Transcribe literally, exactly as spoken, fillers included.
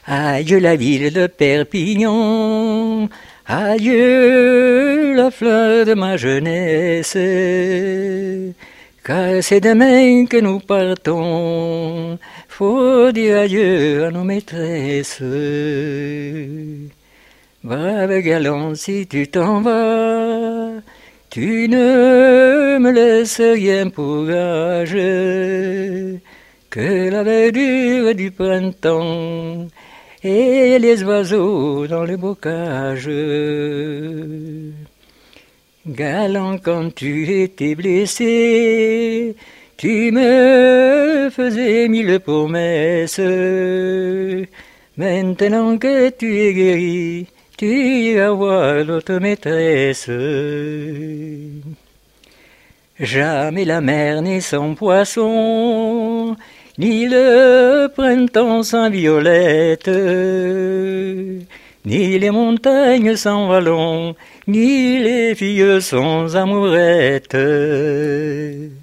Adieu la ville de Perpignan, adieu la fleur de ma jeunesse, car c'est demain que nous partons, faut dire adieu à nos maîtresses. Brave galant, si tu t'en vas, tu ne me laisses rien pour gage, que la verdure du printemps et les oiseaux dans le bocage. Galant, quand tu étais blessé, tu me faisais mille promesses. Maintenant que tu es guéri, tu iras voir l'autre maîtresse. Jamais la mer n'est sans poisson, ni le printemps sans violette, ni les montagnes sans vallons, ni les filles sans amourettes.